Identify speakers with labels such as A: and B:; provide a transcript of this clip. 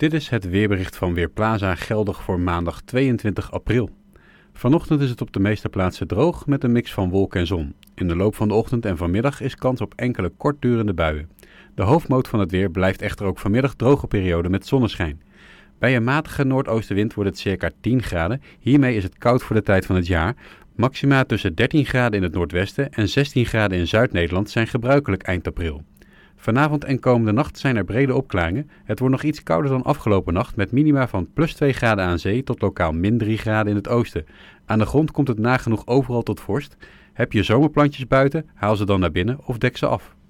A: Dit is het weerbericht van Weerplaza, geldig voor maandag 22 april. Vanochtend is het op de meeste plaatsen droog met een mix van wolken en zon. In de loop van de ochtend en vanmiddag is kans op enkele kortdurende buien. De hoofdmoot van het weer blijft echter ook vanmiddag droge periode met zonneschijn. Bij een matige noordoostenwind wordt het circa 10 graden. Hiermee is het koud voor de tijd van het jaar. Maxima tussen 13 graden in het noordwesten en 16 graden in Zuid-Nederland zijn gebruikelijk eind april. Vanavond en komende nacht zijn er brede opklaringen. Het wordt nog iets kouder dan afgelopen nacht met minima van plus 2 graden aan zee tot lokaal min 3 graden in het oosten. Aan de grond komt het nagenoeg overal tot vorst. Heb je zomerplantjes buiten, haal ze dan naar binnen of dek ze af.